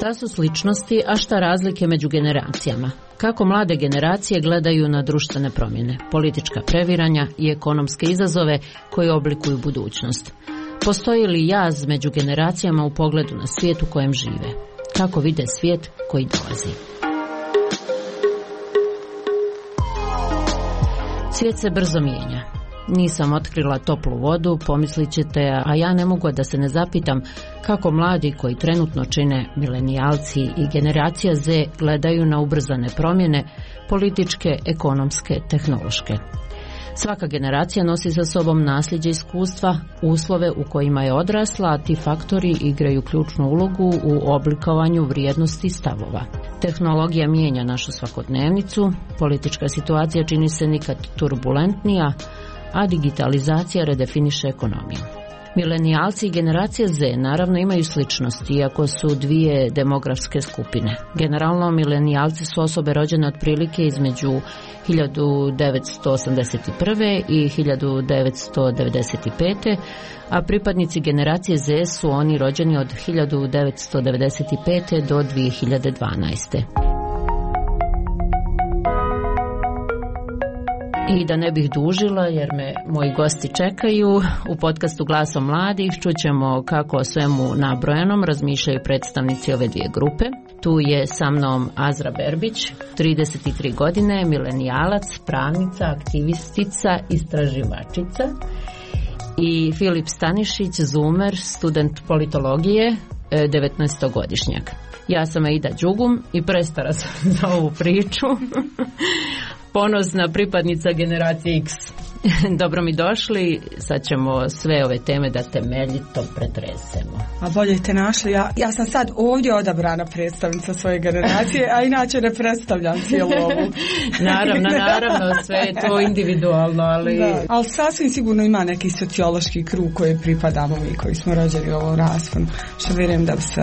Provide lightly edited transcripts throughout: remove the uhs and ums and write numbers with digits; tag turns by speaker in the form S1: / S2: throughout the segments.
S1: Šta su sličnosti, a šta razlike među generacijama? Kako mlade generacije gledaju na društvene promjene, politička previranja i ekonomske izazove koji oblikuju budućnost? Postoji li jaz među generacijama u pogledu na svijet u kojem žive? Kako vide svijet koji dolazi? Svijet se brzo mijenja. Nisam otkrila toplu vodu, pomislit ćete, a ja ne mogu da se ne zapitam kako mladi koji trenutno čine milenijalci i generacija Z gledaju na ubrzane promjene, političke, ekonomske, tehnološke. Svaka generacija nosi sa sobom nasljeđe iskustva, uslove u kojima je odrasla, a ti faktori igraju ključnu ulogu u oblikovanju vrijednosti stavova. Tehnologija mijenja našu svakodnevnicu, politička situacija čini se nikad turbulentnija, a digitalizacija redefiniše ekonomiju. Milenijalci i generacija Z naravno imaju sličnosti, iako su dvije demografske skupine. Generalno, milenijalci su osobe rođene otprilike između 1981. i 1995. a pripadnici generacije Z su oni rođeni od 1995. do 2012. I da ne bih dužila, jer me moji gosti čekaju, u podcastu Glasom mladih čućemo kako o svemu nabrojenom razmišljaju predstavnici ove dvije grupe. Tu je sa mnom Azra Berbić, 33 godine, milenijalac, pravnica, aktivistica, istraživačica, i Filip Stanišić, zoomer, student politologije, 19-godišnjak. Ja sam Aida Đugum i prestara sam za ovu priču. Ponosna pripadnica generacije X. Dobro mi došli, sad ćemo sve ove teme da temeljito pretresemo.
S2: A bolje te našli, ja sam sad ovdje odabrana predstavnica svoje generacije, a inače ne predstavljam cijelu ovu.
S1: Naravno, sve je to individualno, ali...
S2: Da, ali sasvim sigurno ima neki sociološki krug koji pripadamo mi, koji smo rođeni u ovom rasponu, što vjerujem da bi se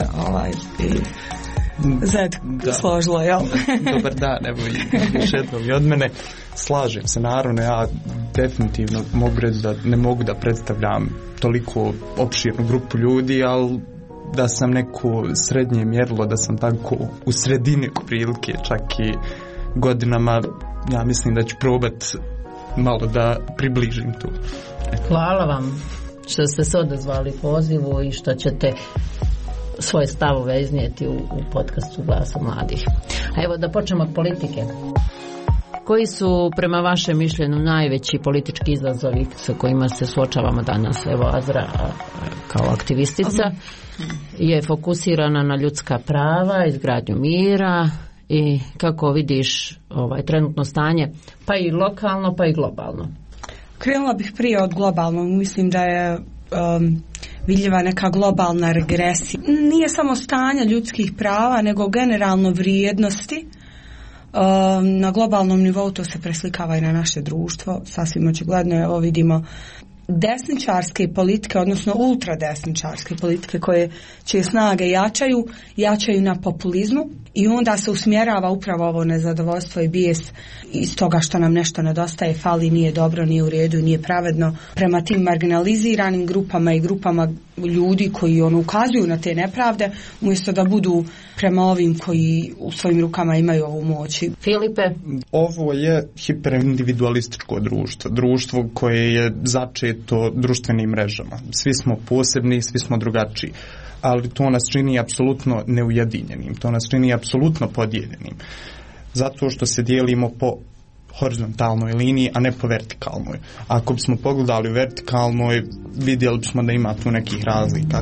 S2: Zed složilo, jel?
S3: Dobar dan, evo još jednom i od mene. Slažem se, naravno, ja definitivno mogu reći da ne mogu da predstavljam toliko opširnu grupu ljudi, ali da sam neko srednje mjerilo, da sam tako u sredini prilike, čak i godinama, ja mislim da ću probat malo da približim tu.
S1: Hvala vam što ste se odazvali pozivu i što ćete svoje stavove iznijeti u podcastu Glasa mladih. A evo da počnemo od politike. Koji su prema vašem mišljenju najveći politički izazovi sa kojima se suočavamo danas? Evo Azra kao aktivistica je fokusirana na ljudska prava, izgradnju mira i kako vidiš trenutno stanje, pa i lokalno pa i globalno.
S2: Krenula bih prije od globalnog. Mislim da je vidljiva neka globalna regresija. Nije samo stanje ljudskih prava, nego generalno vrijednosti. Na globalnom nivou to se preslikava i na naše društvo. Sasvim očigledno, evo vidimo desničarske politike, odnosno ultradesničarske politike čije snage jačaju na populizmu i onda se usmjerava upravo ovo nezadovoljstvo i bijes iz toga što nam nešto nedostaje, fali, nije dobro, nije u redu, nije pravedno prema tim marginaliziranim grupama i grupama ljudi koji ukazuju na te nepravde, umjesto da budu prema ovim koji u svojim rukama imaju ovu moć.
S1: Filipe?
S3: Ovo je hiperindividualističko društvo koje je začeto društvenim mrežama. Svi smo posebni, svi smo drugačiji, ali to nas čini apsolutno neujedinjenim, to nas čini apsolutno podijeljenim, zato što se dijelimo po horizontalnoj liniji, a ne po vertikalnoj. Ako bismo pogledali u vertikalnoj, vidjeli bismo da ima tu nekih razlika.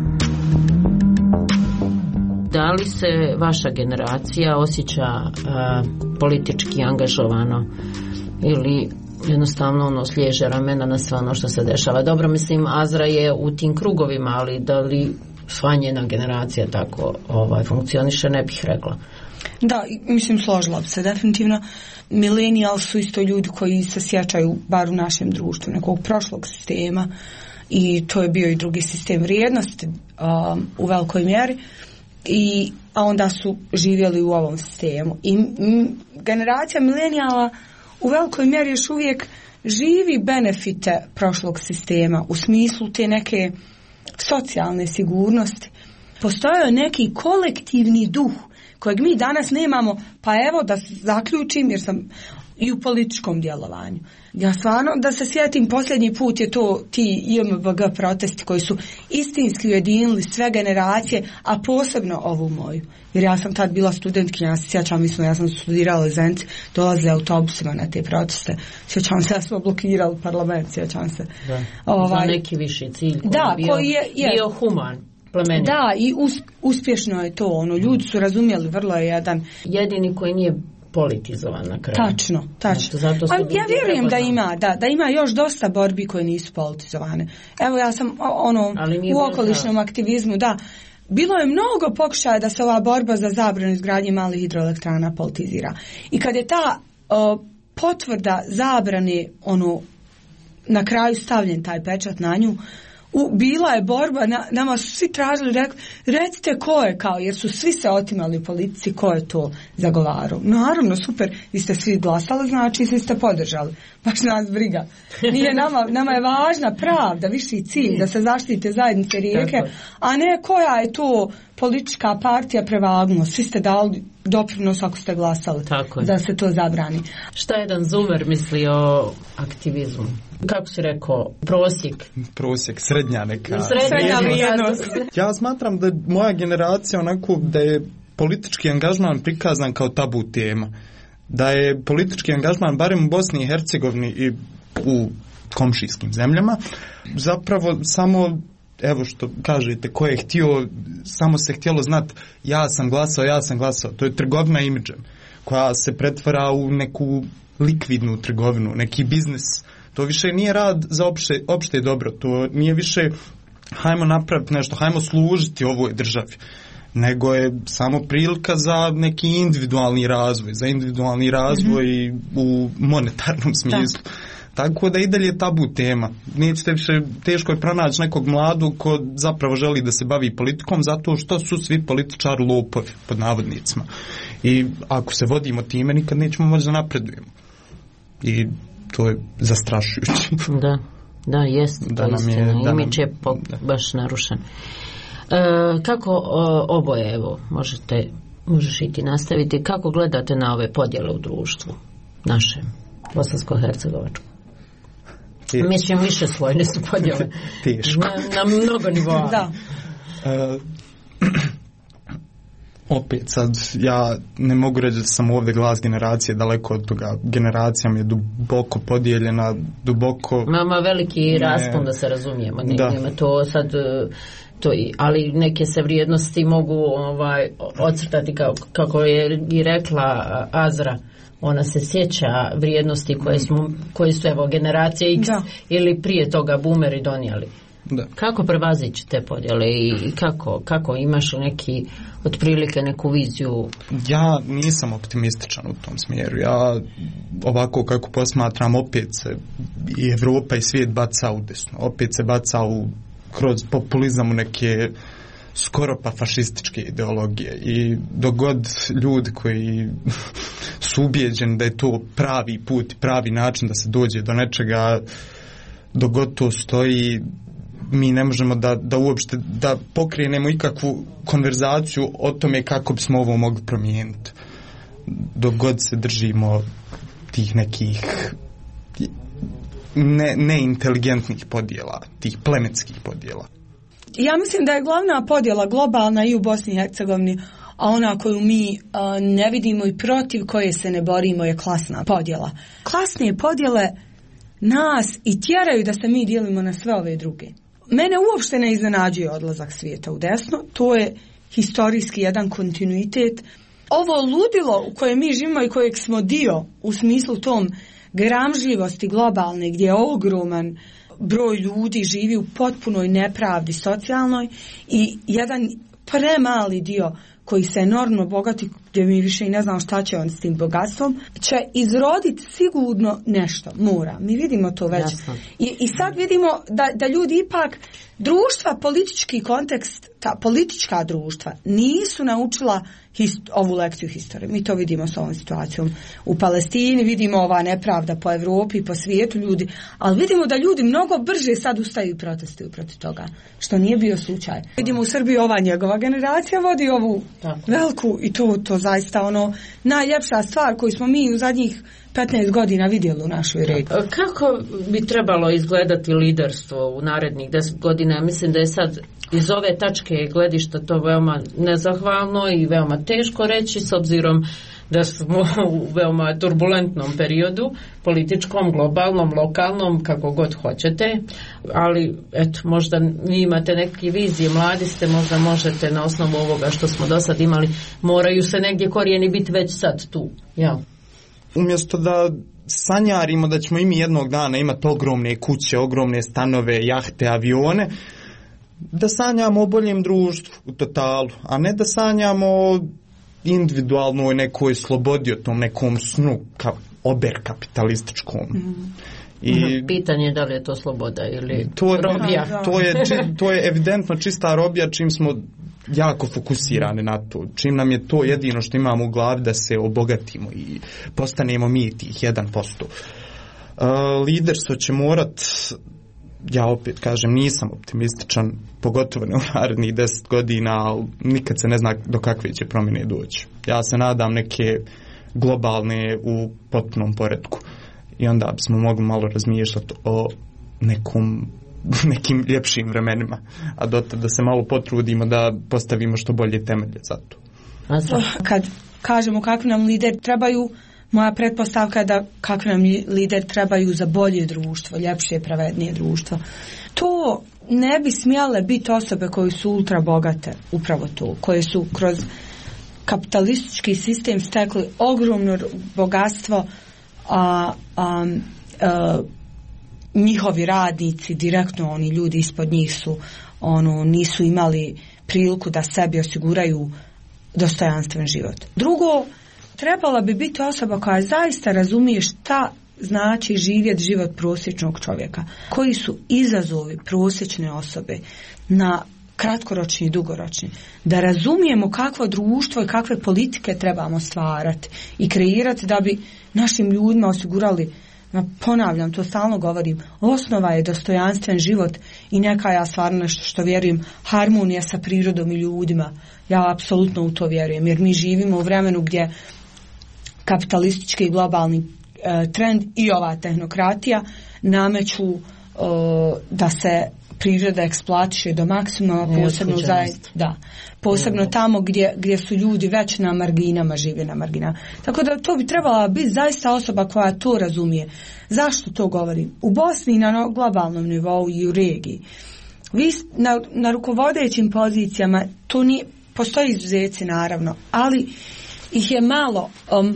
S1: Da li se vaša generacija osjeća politički angažovano ili jednostavno sliježe ramena na sve ono što se dešava? Dobro, mislim, Azra je u tim krugovima, ali da li sva njena generacija tako funkcioniše, ne bih rekla.
S2: Da, mislim, složila bi se definitivno. Milenijal su isto ljudi koji se sjećaju, bar u našem društvu, nekog prošlog sistema, i to je bio i drugi sistem vrijednosti u velikoj mjeri, a onda su živjeli u ovom sistemu. I generacija milenijala u velikoj mjeri još uvijek živi benefite prošlog sistema u smislu te neke socijalne sigurnosti Postojao je neki kolektivni duh kojeg mi danas nemamo, pa evo da zaključim jer sam i u političkom djelovanju. Ja stvarno da se sjetim, posljednji put je to ti JMBG protesti koji su istinski ujedinili sve generacije, a posebno ovu moju. Jer ja sam tad bila studentkinja, ja se sjećam, ja sam studirala u Zenici, dolazila autobusima na te proteste. Sjećam se, ja smo blokirali parlament, sjećam se.
S1: Za neki viši cilj
S2: koji je
S1: bio human. Plemenit.
S2: Da, i uspješno je to. Ljudi su razumjeli, vrlo je
S1: jedini koji nije politizovan na kraju.
S2: Tačno. Ja vjerujem da ima još dosta borbi koje nisu politizovane. Evo ja sam u okolišnom aktivizmu, bilo je mnogo pokušaja da se ova borba za zabranu izgradnje malih hidroelektrana politizira. I kad je ta potvrda zabrane na kraju stavljen taj pečat na nju, bila je borba, nama su svi tražili, recite ko je jer su svi se otimali u politici, ko je to zagovarao. Naravno, super, vi ste svi glasali, znači svi ste podržali. Baš nas briga. Nije nama je važna pravda, viši cilj, da se zaštite zajednice Rijeke, a ne koja je to politička partija prevagnuo. Svi ste dali doprinos ako ste glasali da se to zabrani.
S1: Šta jedan Zumer misli o aktivizmu? Kako si rekao, prosjek,
S3: srednja neka.
S2: Srednja vrijednost.
S3: Ja smatram da moja generacija da je politički angažman prikazan kao tabu tema. Da je politički angažman, barem u Bosni i Hercegovini i u komšijskim zemljama, zapravo samo, evo što kažete, ko je htio, samo se htjelo znati ja sam glasao. To je trgovina imidžem koja se pretvara u neku likvidnu trgovinu, neki biznis. To više nije rad za opšte dobro, to nije više hajmo napraviti nešto, hajmo služiti ovoj državi, nego je samo prilika za neki individualni razvoj, u monetarnom smislu. Tako da i dalje tabu tema. Nećete više, teško je pronaći nekog mladog ko zapravo želi da se bavi politikom, zato što su svi političari lopovi, pod navodnicima. I ako se vodimo time, nikad nećemo moći da napredujemo. I to je zastrašujuće.
S1: Da, jest. Imidž je baš narušen. Kako oboje, evo, možeš i ti nastaviti, kako gledate na ove podjele u društvu našem, bosansko-hercegovačkom? Mislim, više slojne su podjele.
S3: Teško.
S1: Na mnogo nivoa.
S2: Da.
S3: Opet sad, ja ne mogu reći da sam ovdje glas generacije, daleko od toga. Generacija mi je duboko podijeljena,
S1: Mama veliki raspon, da se razumijemo. Nema to sad... ali neke se vrijednosti mogu ocrtati kako je i rekla Azra. Ona se sjeća vrijednosti koje su evo generacije X ili prije toga boomeri donijeli.
S3: Da.
S1: Kako prevazići te podjele i kako imaš neki otprilike neku viziju?
S3: Ja nisam optimističan u tom smjeru. Ja ovako kako posmatram, opet se i Evropa i svijet baca u desno. Opet se baca kroz populizam u neke skoro pa fašističke ideologije. I dok god ljudi koji su ubijeđeni da je to pravi put, pravi način da se dođe do nečega, dok god to stoji, mi ne možemo da uopšte da pokrenemo ikakvu konverzaciju o tome kako bismo ovo mogli promijeniti. Dok god se držimo tih nekih neinteligentnih podjela, tih plemenskih podjela.
S2: Ja mislim da je glavna podjela globalna i u Bosni i Hercegovini, a ona koju mi ne vidimo i protiv koje se ne borimo je klasna podjela. Klasne podjele nas i tjeraju da se mi dijelimo na sve ove druge. Mene uopšte ne iznenađuje odlazak svijeta u desno, to je historijski jedan kontinuitet. Ovo ludilo u kojem mi živimo i kojeg smo dio u smislu tom gramžljivosti globalne, gdje je ogroman broj ljudi živi u potpunoj nepravdi socijalnoj i jedan premali dio koji se enormno bogati, gdje mi više i ne znamo šta će on s tim bogatstvom, će izroditi sigurno nešto, mora. Mi vidimo to već. I sad vidimo da ljudi ipak, društva, politički kontekst, ta politička društva nisu naučila ovu lekciju historije. Mi to vidimo s ovom situacijom u Palestini, vidimo ova nepravda po Europi, po svijetu ljudi, ali vidimo da ljudi mnogo brže sad ustaju i protestuju protiv toga, što nije bio slučaj. Vidimo u Srbiji ova njegova generacija vodi ovu veliku i to zaista ono najljepša stvar koju smo mi u zadnjih 15 godina vidjeli u našoj regiji.
S1: Kako bi trebalo izgledati liderstvo u narednih 10 godina? Mislim da je sad iz ove tačke gledišta to veoma nezahvalno i veoma teško reći, s obzirom da smo u veoma turbulentnom periodu, političkom, globalnom, lokalnom, kako god hoćete, ali eto, možda vi imate neke vizije, mladi ste, možda možete na osnovu ovoga što smo do sad imali, moraju se negdje korijeni biti već sad tu, jel?
S3: Umjesto da sanjarimo da ćemo i mi jednog dana imati ogromne kuće, ogromne stanove, jahte, avione, da sanjamo o boljem društvu u totalu, a ne da sanjamo o individualnoj nekoj slobodi, o tom nekom snu oberkapitalističkom.
S1: Pitanje je da li je to sloboda ili robija.
S3: To je evidentno čista robija, čim smo jako fokusirani na to. Čim nam je to jedino što imamo u glavi da se obogatimo i postanemo mi tih 1%. Liderstvo će morat, ja opet kažem, nisam optimističan, pogotovo ne u narednih 10 godina, ali nikad se ne zna do kakve će promjene doći. Ja se nadam neke globalne u potpunom poretku. I onda bismo mogli malo razmišljati o nekim ljepšim vremenima, a dotad da se malo potrudimo da postavimo što bolje temelje za to.
S2: Kad kažemo kakvi nam lideri trebaju, moja pretpostavka je da kakvi nam lideri trebaju za bolje društvo, ljepše, pravednije društvo. To ne bi smjele biti osobe koje su ultra bogate, upravo to, koje su kroz kapitalistički sistem stekli ogromno bogatstvo, njihovi radnici, direktno oni ljudi ispod njih su nisu imali priliku da sebi osiguraju dostojanstven život. Drugo, trebala bi biti osoba koja zaista razumije šta znači živjeti život prosječnog čovjeka. Koji su izazovi prosječne osobe na kratkoročni i dugoročni. Da razumijemo kakvo društvo i kakve politike trebamo stvarati i kreirati da bi našim ljudima osigurali, ponavljam, to stalno govorim, osnova je dostojanstven život i neka, ja stvarno nešto što vjerujem, harmonija sa prirodom i ljudima. Ja apsolutno u to vjerujem, jer mi živimo u vremenu gdje kapitalistički i globalni trend i ova tehnokratija nameću da se priroda eksploatiše do maksimuma, posebno tamo gdje su ljudi već na marginama, žive na marginama. Tako da to bi trebala biti zaista osoba koja to razumije. Zašto to govorim? U Bosni na globalnom nivou i u regiji. Vi na rukovodećim pozicijama, to nije, postoji izuzeci naravno, ali ih je malo.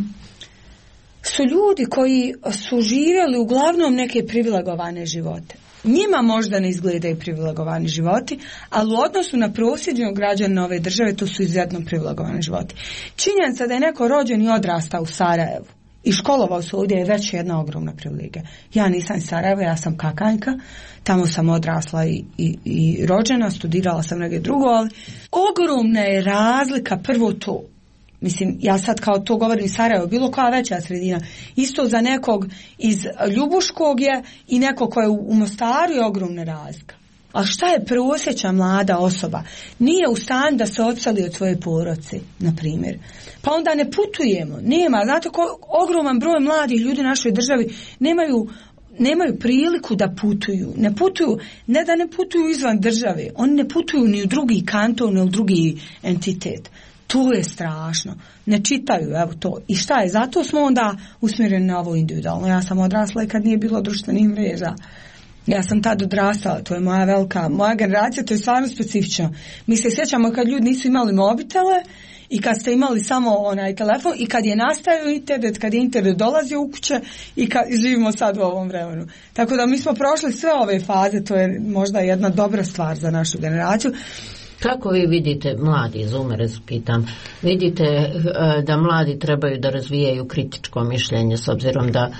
S2: Su ljudi koji su živjeli uglavnom neke privilegovane živote. Njima možda ne izgledaju privilegovani životi, ali u odnosu na prosječnog građana ove države to su izuzetno privilegovani životi. Činjenica da je neko rođen i odrastao u Sarajevu i školovao se ovdje je već jedna ogromna privilegija. Ja nisam iz Sarajeva, ja sam Kakanjka, tamo sam odrasla i rođena, studirala sam negdje drugo, ali ogromna je razlika, prvo to. Mislim, ja sad kao to govorim iz Sarajeva, bilo koja veća sredina. Isto za nekog iz Ljubuškog je i neko ko je u Mostaru je ogromna razlika. A šta je prosječna mlada osoba? Nije u stanju da se odseli od svoje porodice, na primjer. Pa onda ne putujemo. Nema, znate, ogroman broj mladih ljudi u našoj državi nemaju priliku da putuju. Ne da ne putuju izvan države, oni ne putuju ni u drugi kanton, ni u drugi entitet. To je strašno. Ne čitaju, evo to. I šta je? Zato smo onda usmjereni na ovo individualno. Ja sam odrasla i kad nije bilo društvenih mreža. Ja sam tad odrastala, to je moja generacija, to je stvarno specifično. Mi se sjećamo kad ljudi nisu imali mobitele i kad ste imali samo onaj telefon i kad je nastajao internet, kad je internet dolazio u kuće i kad živimo sad u ovom vremenu. Tako da mi smo prošli sve ove faze, to je možda jedna dobra stvar za našu generaciju.
S1: Kako vi vidite, mladi zoomere pitam, vidite da mladi trebaju da razvijaju kritičko mišljenje s obzirom da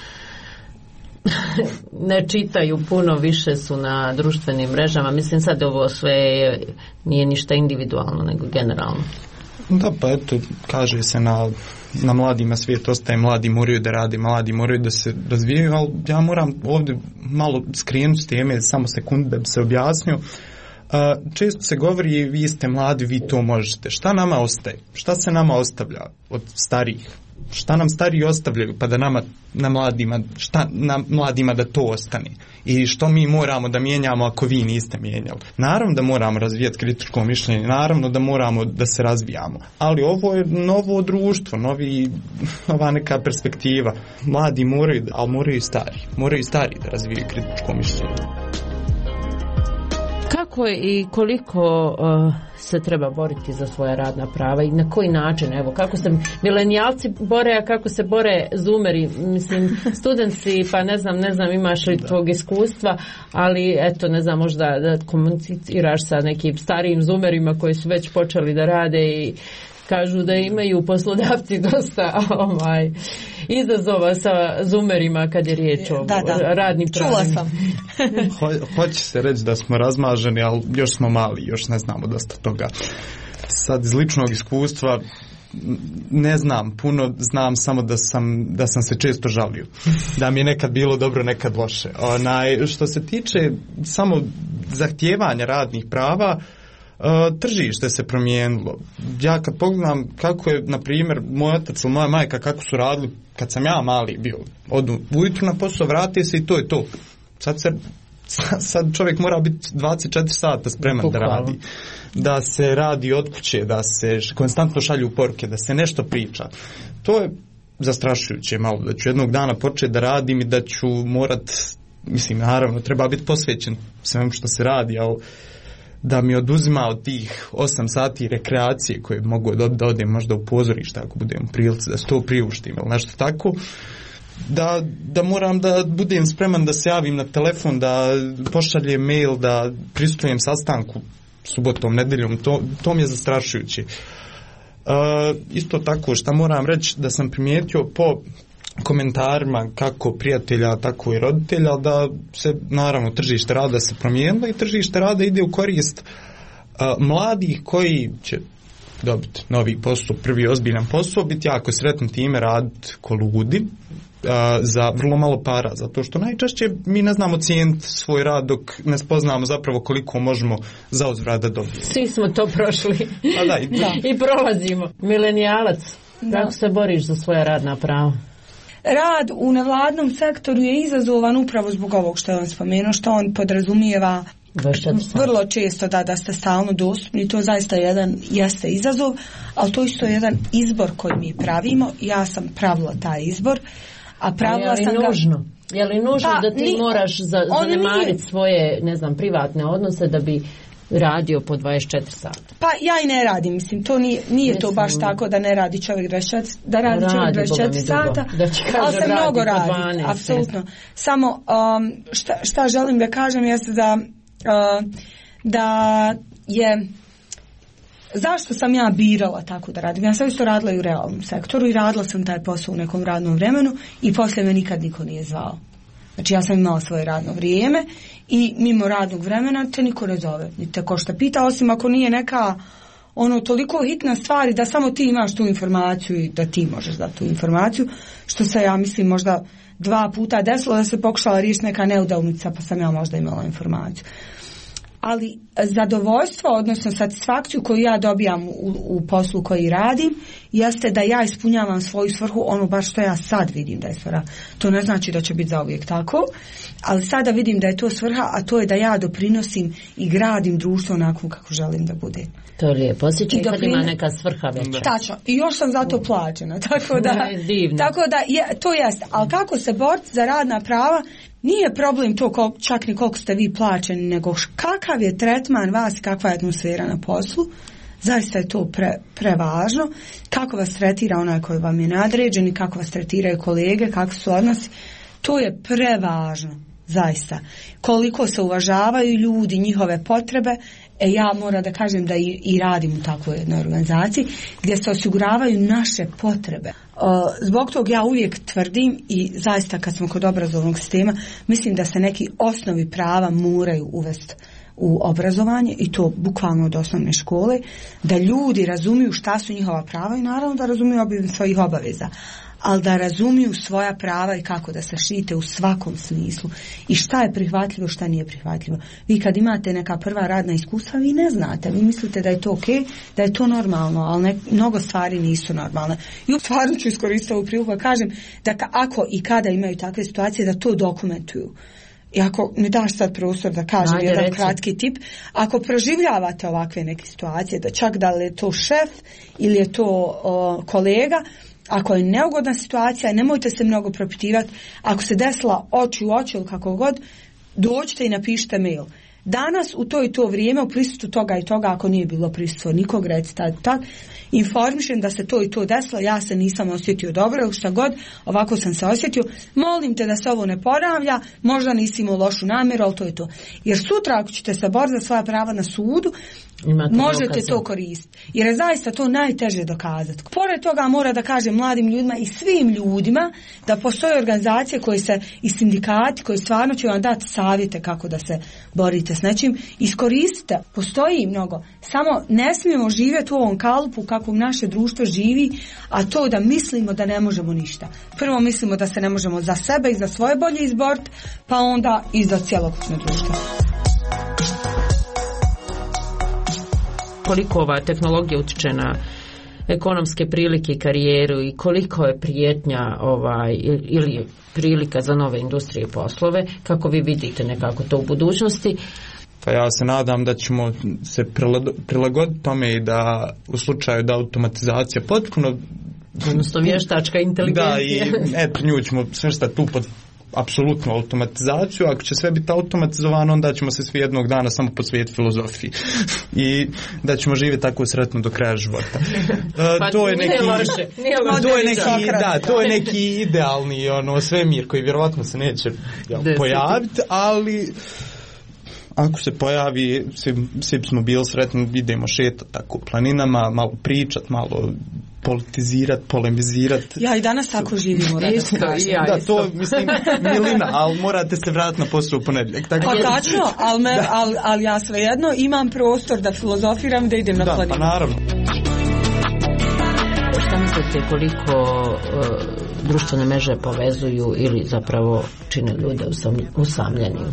S1: ne čitaju puno, više su na društvenim mrežama. Mislim sad ovo sve nije ništa individualno nego generalno.
S3: Da, pa eto, kaže se na mladima svijet ostaje, mladi moraju da rade, mladi moraju da se razvijaju, ali ja moram ovdje malo skrenuti s teme, samo sekundu da bi se objasnio. Često se govori, vi ste mladi, vi to možete. Šta nama ostaje? Šta se nama ostavlja od starijih? Šta nam stariji ostavljaju pa da nama, na mladima da to ostane? I što mi moramo da mijenjamo ako vi niste mijenjali? Naravno da moramo razvijati kritičko mišljenje, naravno da moramo da se razvijamo, ali ovo je novo društvo, nova neka perspektiva. Mladi moraju, ali moraju i stari da razvijaju kritičko mišljenje.
S1: Kako i koliko se treba boriti za svoja radna prava i na koji način, evo, kako se milenijalci bore, a kako se bore zoomeri, mislim, studenti, pa ne znam imaš li tvog iskustva, ali eto, ne znam, možda da komuniciraš sa nekim starijim zoomerima koji su već počeli da rade i kažu da imaju poslodavci dosta izazova sa zoomerima kad je riječ o radnim pravima.
S2: Čula sam.
S3: Hoće se reći da smo razmaženi, ali još smo mali, još ne znamo dosta toga. Sad iz ličnog iskustva ne znam puno, znam samo da sam se često žalio. Da mi je nekad bilo dobro, nekad loše. Što se tiče samo zahtijevanja radnih prava, tržište se promijenilo. Ja kad pogledam kako je, na primjer, moj otac ili moja majka kako su radili kad sam ja mali bio, odu ujutru na posao, vrati se i to je to. Sad čovjek mora biti 24 sata spreman da radi. Da se radi od kuće, da se konstantno šalju poruke, da se nešto priča. To je zastrašujuće malo, da ću jednog dana početi da radim i da ću morat, mislim, naravno, treba biti posvećen svemu što se radi, ali da mi oduzima od tih 8 sati rekreacije koje mogu da odem možda u pozorište ako budem u prilici, da se to priuštim ili nešto tako, da moram da budem spreman da se javim na telefon, da pošaljem mail, da prisustujem sastanku subotom, nedeljom, to mi je zastrašujuće. Isto tako, šta moram reći, da sam primijetio po komentarima kako prijatelja, tako i roditelja, da se naravno tržište rada se promijenilo i tržište rada ide u korist mladih koji će dobiti novi posao, prvi ozbiljan posao, biti jako sretni time, raditi ko ludi za vrlo malo para, zato što najčešće mi ne znamo cijeniti svoj rad dok ne spoznamo zapravo koliko možemo za uzvrat da dobijemo.
S1: Svi smo to prošli i prolazimo. Milenijalac, kako se boriš za svoja radna prava?
S2: Rad u nevladnom sektoru je izazovan upravo zbog ovog što je on spomenuo, što on podrazumijeva vrlo često da ste stalno dostupni. To zaista jeste izazov, ali to isto je jedan izbor koji mi pravimo. Ja sam pravila taj izbor, a pravila sam ga...
S1: Je li nužno da ti moraš zanemariti svoje, ne znam, privatne odnose da bi radio po 24 sata?
S2: Pa ja i ne radim, mislim, to nije to baš tako da ne radi čovjek 24 sata, ali se mnogo radi, apsolutno. Samo šta želim da kažem jeste da je, zašto sam ja birala tako da radim? Ja sam isto radila i u realnom sektoru i radila sam taj posao u nekom radnom vremenu i poslije me nikad niko nije zvao. Znači ja sam imala svoje radno vrijeme i mimo radnog vremena te niko ne zove, ni te ko šta pita, osim ako nije neka toliko hitna stvar da samo ti imaš tu informaciju i da ti možeš dati tu informaciju, što se ja mislim možda 2 puta desilo da se pokušala riješiti neka neudavnica pa sam ja možda imala informaciju. Ali zadovoljstvo, odnosno satisfakciju koju ja dobijam u poslu koji radim, jeste da ja ispunjavam svoju svrhu, baš što ja sad vidim da je svrha. To ne znači da će biti zauvijek tako, ali sada vidim da je to svrha, a to je da ja doprinosim i gradim društvo onako kako želim da bude.
S1: To je lijepo, osjećaj kad ima neka svrha već.
S2: Tačno, i još sam za to plaćena, tako da to jeste. Ali kako se boriti za radna prava, nije problem to čak ni koliko ste vi plaćeni, nego kakav je tretman vas i kakva je atmosfera na poslu. Zaista je to prevažno. Kako vas tretira onaj koji vam je nadređen i kako vas tretiraju kolege, kako su odnosi. To je prevažno, zaista. Koliko se uvažavaju ljudi, njihove potrebe, Ja moram da kažem da i radim u takvoj jednoj organizaciji gdje se osiguravaju naše potrebe. Zbog toga ja uvijek tvrdim i zaista kad smo kod obrazovnog sistema, mislim da se neki osnovi prava moraju uvesti u obrazovanje i to bukvalno od osnovne škole, da ljudi razumiju šta su njihova prava i naravno da razumiju svojih obaveza, ali da razumiju svoja prava i kako da se štite u svakom smislu i šta je prihvatljivo, šta nije prihvatljivo. Vi kad imate neka prva radna iskustva, vi ne znate, vi mislite da je to okej, da je to normalno, ali mnogo stvari nisu normalne. I stvarno ću iskoristiti ovu priliku da kažem da ako i kada imaju takve situacije, da to dokumentuju. I ako mi daš sad prostor da kažem jedan kratki tip, ako proživljavate ovakve neke situacije, da čak da li je to šef ili je to kolega, ako je neugodna situacija, nemojte se mnogo propitivati. Ako se desila oči u oči ili kako god, dođite i napišite mail. Danas u to i to vrijeme u prisustvu toga i toga, ako nije bilo prisustvo nikog, recite tak, informišem da se to i to desilo, ja se nisam osjetio dobro ili šta god, ovako sam se osjetio, molim te da se ovo ne ponavlja, možda nisi imao lošu namjeru, ali to je to. Jer sutra ako ćete se boriti za svoja prava na sudu, možete to koristiti. Jer je zaista to najteže dokazati. Pored toga mora da kažem mladim ljudima i svim ljudima da postoje organizacije koje se i sindikati koji stvarno će vam dati savjete kako da se borite s nečim. Iskoristite, postoji mnogo. Samo ne smijemo živjeti u ovom kalupu kako naše društvo živi, a to da mislimo da ne možemo ništa. Prvo mislimo da se ne možemo za sebe i za svoje bolje izboriti, pa onda i za cjelokupno društvo.
S1: Koliko ova tehnologija utječe na ekonomske prilike i karijeru i koliko je prijetnja ili prilika za nove industrije i poslove, kako vi vidite nekako to u budućnosti?
S3: Pa ja se nadam da ćemo se prilagoditi tome i da u slučaju da automatizacija potpuno,
S1: odnosno vještačka inteligencija,
S3: da, i nju ćemo svrstati tu pod apsolutnu automatizaciju. Ako će sve biti automatizovano, onda ćemo se svi jednog dana samo posvetiti filozofiji i da ćemo živjeti tako sretno do kraja života. To je neki idealni svemir koji vjerojatno se neće pojaviti, ali ako se pojavi, svi smo bili sretni, idemo šetati tako planinama, malo pričat, malo politizirati, polemizirati.
S2: Ja i danas tako živimo.
S3: Da, to mislim milina, ali morate se vratiti na posao u ponedjeljak.
S2: Pa tačno, ali ja svejedno imam prostor da filozofiram, da idem na planinu.
S3: Da, pa naravno.
S1: Šta mislite koliko društvene mreže povezuju ili zapravo čine ljude usamljenim?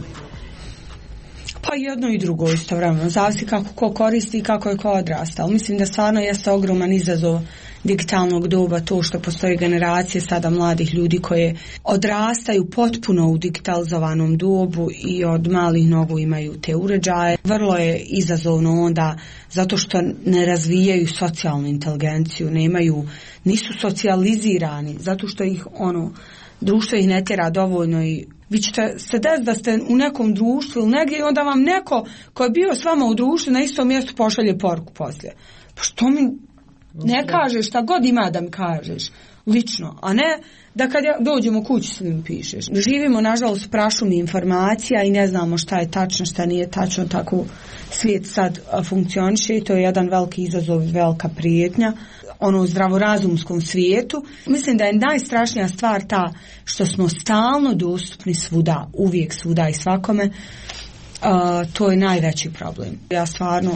S2: Pa jedno i drugo istovremeno, zavisi kako ko koristi i kako je ko odrastao. Mislim da stvarno jeste ogroman izazov digitalnog doba to što postoje generacije sada mladih ljudi koje odrastaju potpuno u digitalizovanom dobu i od malih nogu imaju te uređaje. Vrlo je izazovno onda zato što ne razvijaju socijalnu inteligenciju, nisu socijalizirani, zato što ih društvo ih ne tjera dovoljno i vi ćete se desiti da ste u nekom društvu ili negdje i onda vam neko ko je bio s vama u društvu na istom mjestu pošalje poruku poslije. Pa što mi ne kažeš šta god ima da mi kažeš lično, a ne da kad dođemo kući sve mi pišeš. Živimo nažalost u prašumi informacija i ne znamo šta je tačno, šta nije tačno, tako svijet sad funkcioniše i to je jedan veliki izazov i velika prijetnja u zdravorazumskom svijetu. Mislim da je najstrašnija stvar ta što smo stalno dostupni svuda, uvijek svuda i svakome. To je najveći problem. Ja stvarno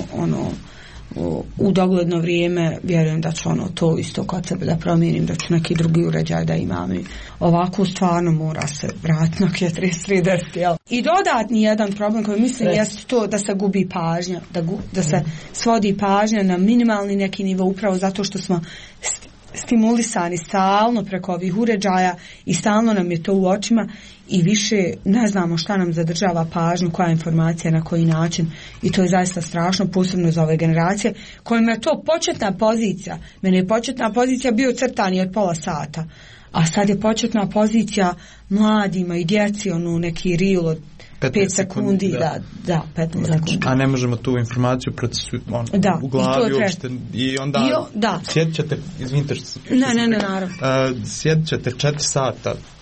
S2: u dogledno vrijeme vjerujem da ću to isto kod sebe da promijenim, da ću neki drugi uređaj da imam i ovako stvarno mora se vratiti na 3310. I dodatni jedan problem koji mislim jest to da se gubi pažnja, da se svodi pažnja na minimalni neki nivo upravo zato što smo stimulisani stalno preko ovih uređaja i stalno nam je to u očima i više ne znamo šta nam zadržava pažnju, koja informacija, na koji način i to je zaista strašno, posebno za ove generacije kojima je to početna pozicija. Mene je početna pozicija bio crtani od pola sata, a sad je početna pozicija mladima i djeci neki reel od 5 sekundi, da 15 sekundi.
S3: A ne možemo tu informaciju u glavi uopšte i onda sjedit ćete, izvinite što
S2: ne, naravno.
S3: Sjedit ćete 4 sata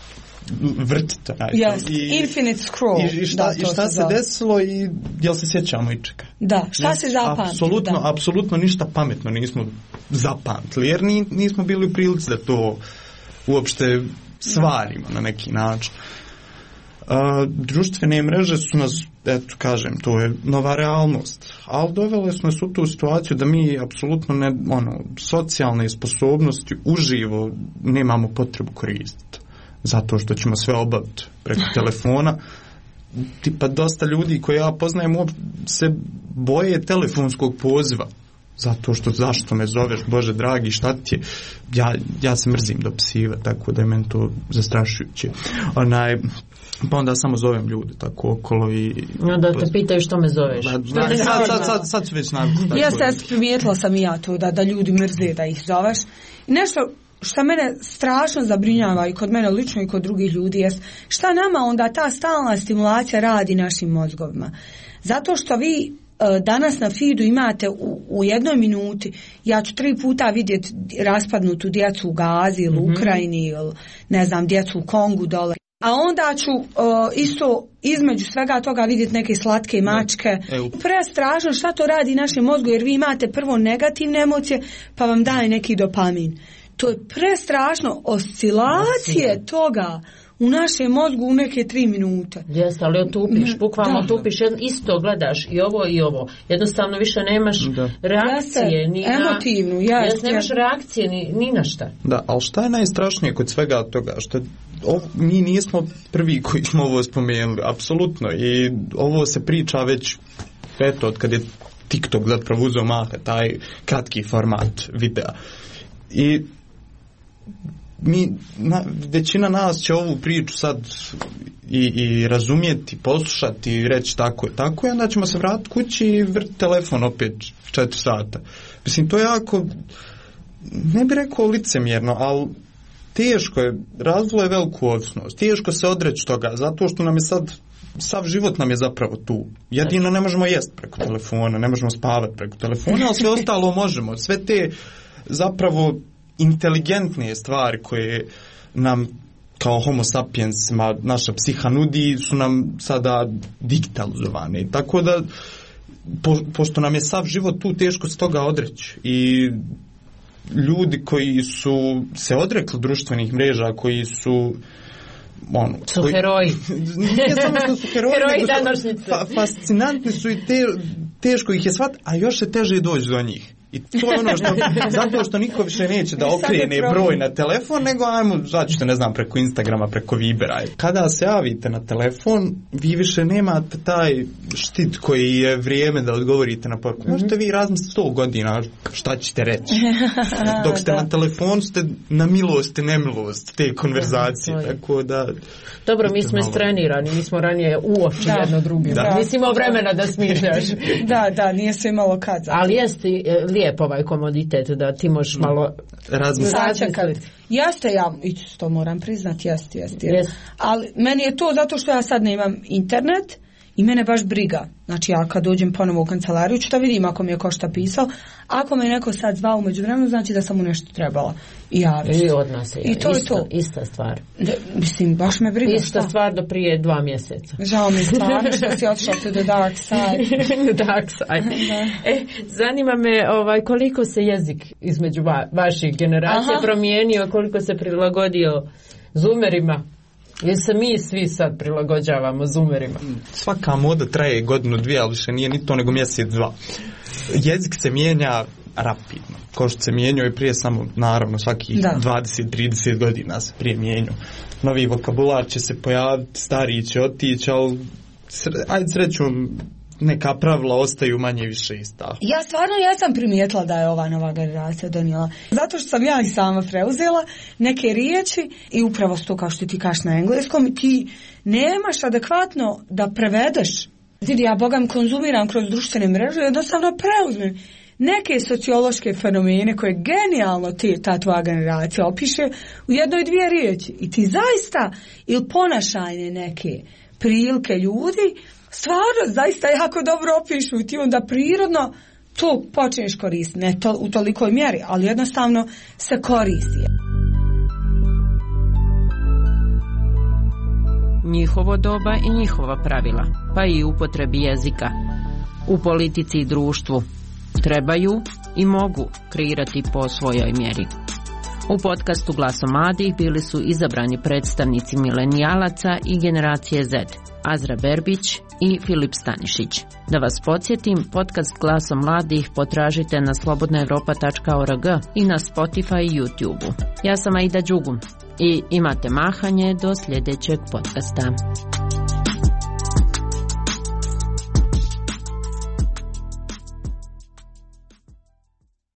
S3: vrtite.
S2: Infinite scroll.
S3: I šta se desilo i jel se sjećamo ičega?
S2: Da, šta se zapamti?
S3: Apsolutno ništa pametno nismo zapamtili, jer nismo bili u prilici da to uopšte stvarimo na neki način. Društvene mreže su nas, eto kažem, to je nova realnost, ali dovele su nas u tu situaciju da mi apsolutno socijalne sposobnosti uživo nemamo potrebu koristiti, zato što ćemo sve obaviti preko telefona. Tipa dosta ljudi koje ja poznajem se boje telefonskog poziva, zato što zašto me zoveš, Bože dragi, šta ti je? Ja se mrzim dopisivati, tako da je meni to zastrašujuće. Pa onda samo zovem ljude tako okolo i...
S1: Da te pitaju što me zoveš.
S3: Sad su već navikli.
S2: Ja primijetila sam i ja to da ljudi mrze da ih zoveš. I nešto što mene strašno zabrinjava i kod mene lično i kod drugih ljudi jest šta nama onda ta stalna stimulacija radi našim mozgovima. Zato što vi danas na feedu imate u jednoj minuti, ja ću 3 puta vidjeti raspadnutu djecu u Gazi ili u Ukrajini ili ne znam, djecu u Kongu dole. A onda ću isto između svega toga vidjeti neke slatke mačke. Prestrašno šta to radi našem mozgu, jer vi imate prvo negativne emocije pa vam daje neki dopamin. To je prestrašno, oscilacije toga u našem mozgu u neke 3 minute.
S1: Jeste, ali otupiš, bukvalno otupiš, isto gledaš i ovo. Jednostavno više nemaš reakcije.
S2: Emotivnu,
S1: nemaš reakcije ni na šta.
S3: Da, ali šta je najstrašnije kod svega toga? Što mi nismo prvi koji smo ovo spomenuli, apsolutno. I ovo se priča već, eto, od kad je TikTok zapravo uzeo maha, taj kratki format videa. I većina nas će ovu priču sad i razumjeti, poslušati i reći tako je, onda ćemo se vratiti kući i vrti telefon opet 4 sata. Mislim, to je jako, ne bih rekao licemjerno, ali teško je, razvilo je veliku ovisnost, teško se odreći toga, zato što nam je sad, sav život nam je zapravo tu. Jedino ne možemo jesti preko telefona, ne možemo spavati preko telefona, ali sve ostalo možemo. Sve te zapravo inteligentne stvari koje nam kao homo sapiensima naša psiha nudi su nam sada digitalizovane. Tako da pošto nam je sav život tu, teško se toga odreći. I ljudi koji su se odrekli društvenih mreža, koji su
S1: heroji.
S3: Nije samo što su
S1: heroji današnjice.
S3: Fascinantni su i teško ih je shvatiti, a još je teže doći do njih. I to je ono što, zato što niko više neće da okrene broj na telefon, nego ajmo, začete, ne znam, preko Instagrama, preko Vibera. Kada se javite na telefon, vi više nemate taj štit koji je vrijeme da odgovorite na poruku. Možete vi razmisliti 100 godina šta ćete reći. Dok ste na telefonu, ste na milost i nemilost te konverzacije. Tako da...
S1: Dobro, mi smo istrenirani, mi smo ranije u oči jedno drugim. Nisi imao vremena da smišljaš.
S2: Da, nije se imalo kad.
S1: Ali jeste lijep ovaj komoditet da ti možeš malo
S2: sačekati. Jeste, ja isto moram priznati, jeste. Ali meni je to zato što ja sad nemam internet i mene baš briga. Znači ja kad dođem ponovo u kancelariju ću da vidim ako mi je ko šta pisao. Ako me neko sad zvao umeđu vremenu, znači da sam mu nešto trebala. I
S1: od nas je.
S2: I to je to.
S1: Ista stvar.
S2: Mislim, baš me briga.
S1: Ista stvar do prije 2 mjeseca.
S2: Žao mi stvarno što si otišla to the dark side.
S1: Dark side. Zanima me koliko se jezik između vaših generacija promijenio, koliko se prilagodio zoomerima. Jer se mi svi sad prilagođavamo zoomerima.
S3: Svaka moda traje 1-2, ali više nije ni to nego mjesec 2. Jezik se mijenja rapidno. Ko što se mijenjao i prije, samo naravno svakih 20-30 godina se prije mijenjao. Novi vokabular će se pojaviti, stariji će otići, ali ajde srećom neka pravila ostaju manje više ista.
S2: Ja stvarno jesam primijetila da je ova nova generacija donijela. Zato što sam ja i sama preuzela neke riječi i upravo to kao što ti kažeš na engleskom, ti nemaš adekvatno da prevedeš. Vidi, ja bogam konzumiram kroz društvene mreže i jednostavno preuzmem neke sociološke fenomene koje genijalno ta tvoja generacija opiše u 1-2 riječi. I ti zaista ili ponašajne neke prilike ljudi stvarno zaista jako dobro opišu i ti onda prirodno to počneš koristiti, ne u tolikoj mjeri, ali jednostavno se koristi.
S1: njihovo doba i njihova pravila, pa i upotrebi jezika. U politici i društvu trebaju i mogu kreirati po svojoj mjeri. U podcastu Glasom mladih bili su izabrani predstavnici milenijalaca i generacije Z, Azra Berbić i Filip Stanišić. Da vas podsjetim, podcast Glasom mladih potražite na slobodnaevropa.org i na Spotify i YouTube. Ja sam Aida Đugum i imate mahanje do sljedećeg podcasta.